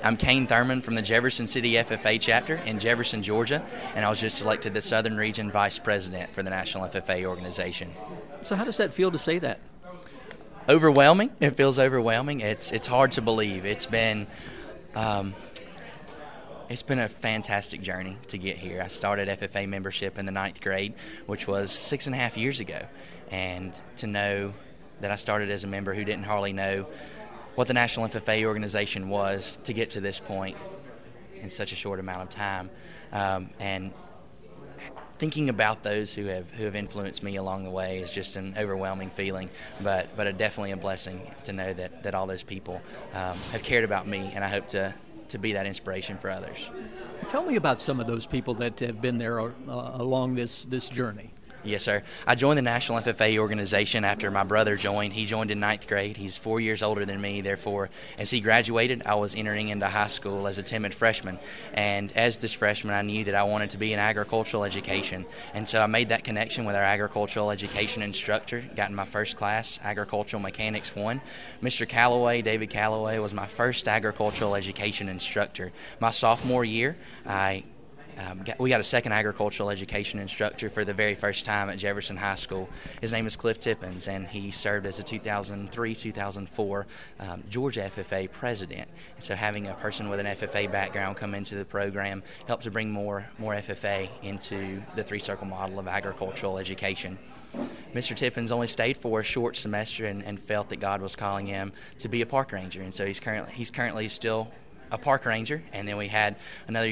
I'm Kane Thurman from the Jefferson City FFA chapter in Jefferson, Georgia, and I was just elected the Southern Region Vice President for the National FFA organization. So how does that feel to say that? Overwhelming. It feels overwhelming. It's hard to believe. It's been a fantastic journey to get here. I started FFA membership in the 9th grade, which was 6.5 years ago, and to know that I started as a member who didn't hardly know what the National FFA organization was, to get to this point in such a short amount of time, and thinking about those who have influenced me along the way is just an overwhelming feeling, but definitely a blessing to know that all those people have cared about me, and I hope to be that inspiration for others. Tell me about some of those people that have been there along this journey. Yes, sir. I joined the National FFA organization after my brother joined. He joined in 9th grade. He's 4 years older than me. Therefore, as he graduated, I was entering into high school as a timid freshman. And as this freshman, I knew that I wanted to be in agricultural education. And so I made that connection with our agricultural education instructor, got in my first class, Agricultural Mechanics 1. Mr. Calloway, David Calloway, was my first agricultural education instructor. My sophomore year, we got a second agricultural education instructor for the very first time at Jefferson High School. His name is Cliff Tippins, and he served as a 2003-2004 Georgia FFA president. And so having a person with an FFA background come into the program helped to bring more FFA into the three-circle model of agricultural education. Mr. Tippins only stayed for a short semester and felt that God was calling him to be a park ranger, and so he's currently still a park ranger. And then we had another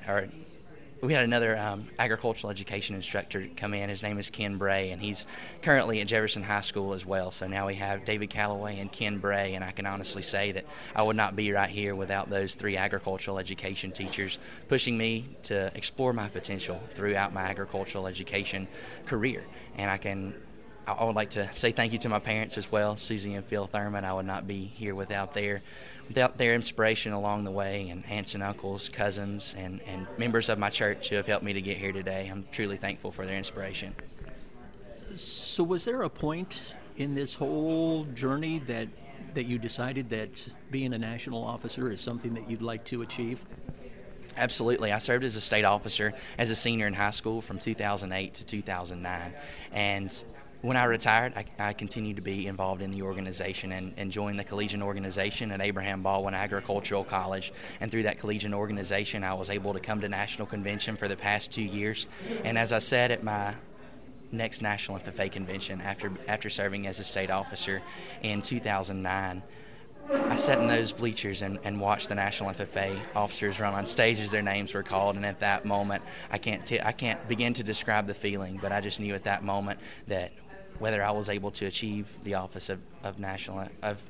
agricultural education instructor come in. His name is Ken Bray, and he's currently at Jefferson High School as well. So now we have David Calloway and Ken Bray, and I can honestly say that I would not be right here without those three agricultural education teachers pushing me to explore my potential throughout my agricultural education career. And I would like to say thank you to my parents as well, Susie and Phil Thurman. I would not be here without their inspiration along the way, and aunts and uncles, cousins, and members of my church who have helped me to get here today. I'm truly thankful for their inspiration. So was there a point in this whole journey that you decided that being a national officer is something that you'd like to achieve? Absolutely. I served as a state officer as a senior in high school from 2008 to 2009, and when I retired, I continued to be involved in the organization and joined the collegiate organization at Abraham Baldwin Agricultural College. And through that collegiate organization, I was able to come to national convention for the past 2 years. And as I said at my next National FFA convention, after serving as a state officer in 2009, I sat in those bleachers and watched the National FFA officers run on stage as their names were called. And at that moment, I can't begin to describe the feeling, but I just knew at that moment that whether I was able to achieve the office of a national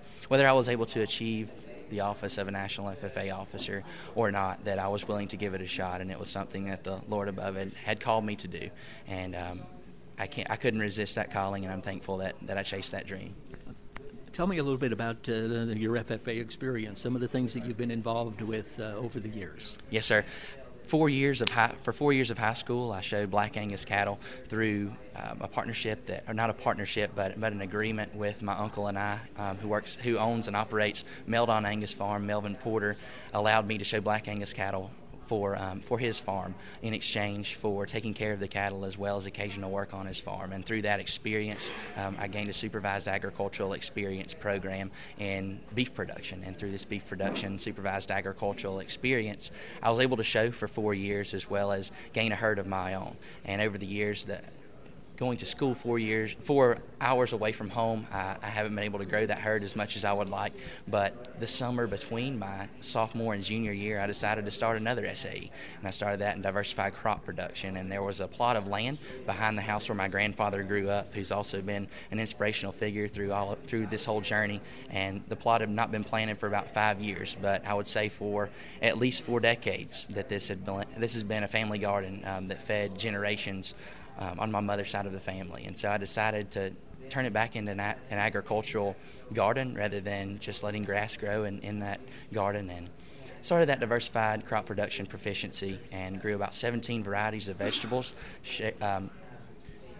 FFA officer or not, that I was willing to give it a shot, and it was something that the Lord above had called me to do. And I couldn't resist that calling, and I'm thankful that I chased that dream. Tell me a little bit about your FFA experience, some of the things that you've been involved with over the years. Yes, sir. For 4 years of high school, I showed Black Angus cattle through a partnership not a partnership, but an agreement with my uncle and I, who owns and operates Meldon Angus Farm. Melvin Porter allowed me to show Black Angus cattle for his farm in exchange for taking care of the cattle as well as occasional work on his farm. And through that experience, I gained a supervised agricultural experience program in beef production. And through this beef production supervised agricultural experience, I was able to show for 4 years as well as gain a herd of my own. And over the years, going to school 4 hours away from home, I haven't been able to grow that herd as much as I would like. But the summer between my sophomore and junior year, I decided to start another SAE. And I started that in diversified crop production. And there was a plot of land behind the house where my grandfather grew up, who's also been an inspirational figure through this whole journey. And the plot had not been planted for about 5 years, but I would say for at least 4 decades that this has been a family garden that fed generations on my mother's side of the family. And so I decided to turn it back into an agricultural garden rather than just letting grass grow in that garden, and started that diversified crop production proficiency and grew about 17 varieties of vegetables,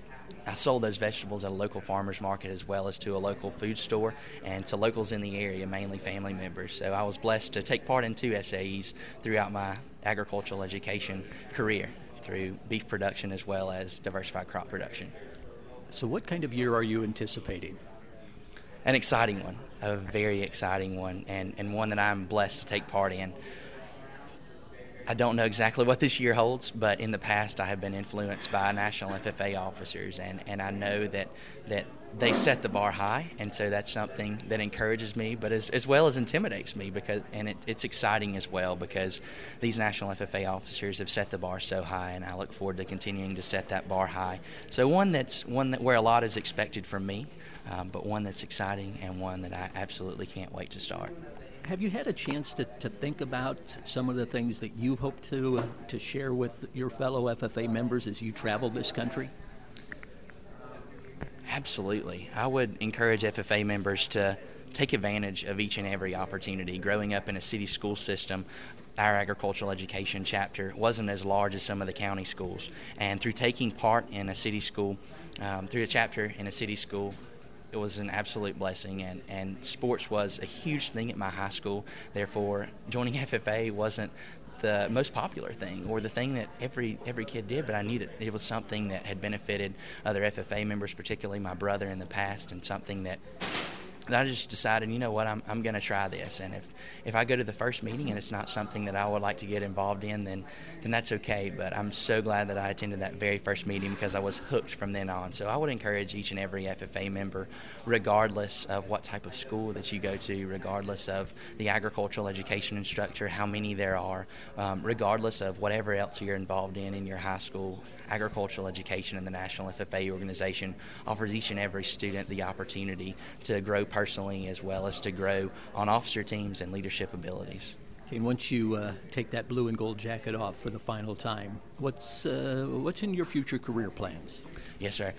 I sold those vegetables at a local farmer's market as well as to a local food store and to locals in the area, mainly family members. So I was blessed to take part in 2 SAEs throughout my agricultural education career through beef production as well as diversified crop production. So what kind of year are you anticipating? An exciting one, a very exciting one, and one that I'm blessed to take part in. I don't know exactly what this year holds, but in the past I have been influenced by national FFA officers, and I know that they set the bar high, and so that's something that encourages me, but as well as intimidates me, it's exciting as well because these national FFA officers have set the bar so high, and I look forward to continuing to set that bar high. So one where a lot is expected from me, but one that's exciting and one that I absolutely can't wait to start. Have you had a chance to think about some of the things that you hope to share with your fellow FFA members as you travel this country? Absolutely. I would encourage FFA members to take advantage of each and every opportunity. Growing up in a city school system, our agricultural education chapter wasn't as large as some of the county schools. And through taking part in a city school, through a chapter in a city school, it was an absolute blessing, and sports was a huge thing at my high school. Therefore, joining FFA wasn't the most popular thing or the thing that every kid did, but I knew that it was something that had benefited other FFA members, particularly my brother in the past, and something that I just decided, you know what, I'm going to try this. And if I go to the first meeting and it's not something that I would like to get involved in, then that's okay. But I'm so glad that I attended that very first meeting because I was hooked from then on. So I would encourage each and every FFA member, regardless of what type of school that you go to, regardless of the agricultural education instructor, how many there are, regardless of whatever else you're involved in your high school, agricultural education and the National FFA organization offers each and every student the opportunity to grow personally as well as to grow on officer teams and leadership abilities. Okay, and once you take that blue and gold jacket off for the final time, what's in your future career plans? Yes, sir.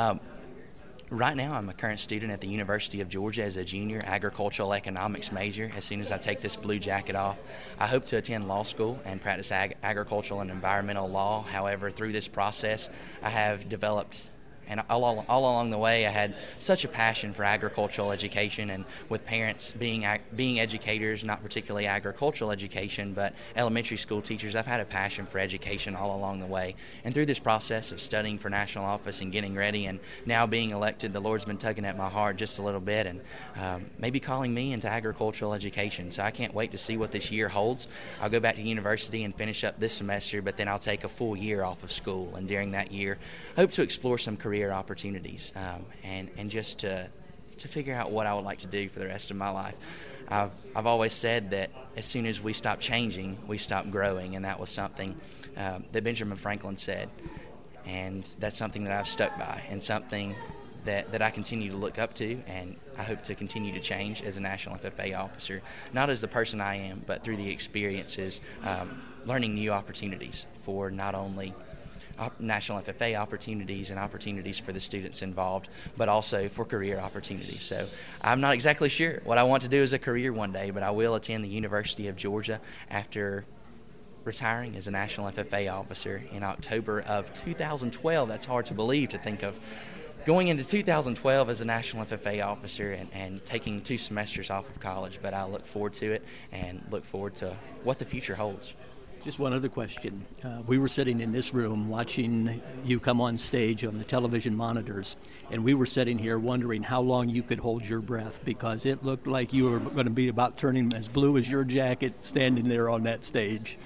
Right now, I'm a current student at the University of Georgia as a junior agricultural economics major. As soon as I take this blue jacket off, I hope to attend law school and practice agricultural and environmental law. However, through this process, I have developed, and all along the way, I had such a passion for agricultural education, and with parents being educators, not particularly agricultural education, but elementary school teachers, I've had a passion for education all along the way. And through this process of studying for national office and getting ready and now being elected, the Lord's been tugging at my heart just a little bit and maybe calling me into agricultural education. So I can't wait to see what this year holds. I'll go back to university and finish up this semester, but then I'll take a full year off of school. And during that year, I hope to explore some career opportunities and just to figure out what I would like to do for the rest of my life. I've always said that as soon as we stop changing, we stop growing, and that was something that Benjamin Franklin said, and that's something that I've stuck by and something that I continue to look up to, and I hope to continue to change as a National FFA officer, not as the person I am, but through the experiences, learning new opportunities for not only National FFA opportunities and opportunities for the students involved, but also for career opportunities. So I'm not exactly sure what I want to do as a career one day, but I will attend the University of Georgia after retiring as a National FFA officer in October of 2012. That's hard to believe, to think of going into 2012 as a National FFA officer and taking 2 semesters off of college, but I look forward to it and look forward to what the future holds. Just one other question. We were sitting in this room watching you come on stage on the television monitors, and we were sitting here wondering how long you could hold your breath, because it looked like you were going to be about turning as blue as your jacket standing there on that stage.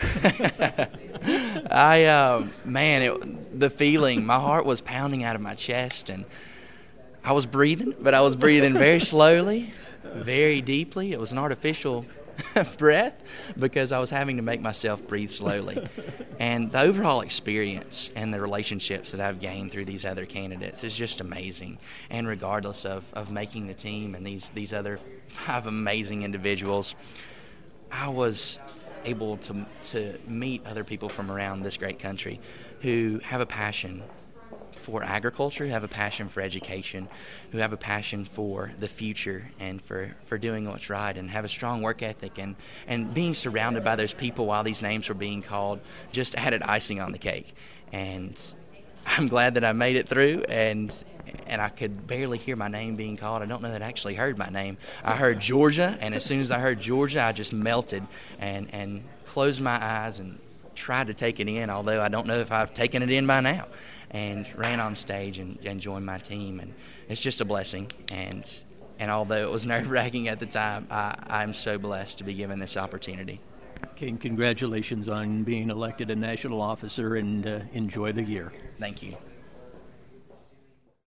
The feeling, my heart was pounding out of my chest, and I was breathing, but I was breathing very slowly, very deeply. It was an artificial breath because I was having to make myself breathe slowly. And the overall experience and the relationships that I've gained through these other candidates is just amazing. And regardless of making the team and these other 5 amazing individuals, I was able to meet other people from around this great country who have a passion for agriculture, who have a passion for education, who have a passion for the future and for doing what's right, and have a strong work ethic, and being surrounded by those people while these names were being called just added icing on the cake. And I'm glad that I made it through, and I could barely hear my name being called. I don't know that I actually heard my name. I heard Georgia, and as soon as I heard Georgia, I just melted and closed my eyes and tried to take it in, although I don't know if I've taken it in by now, and ran on stage and joined my team. And it's just a blessing. And although it was nerve-wracking at the time, I'm so blessed to be given this opportunity. Kane, congratulations on being elected a national officer, and enjoy the year. Thank you.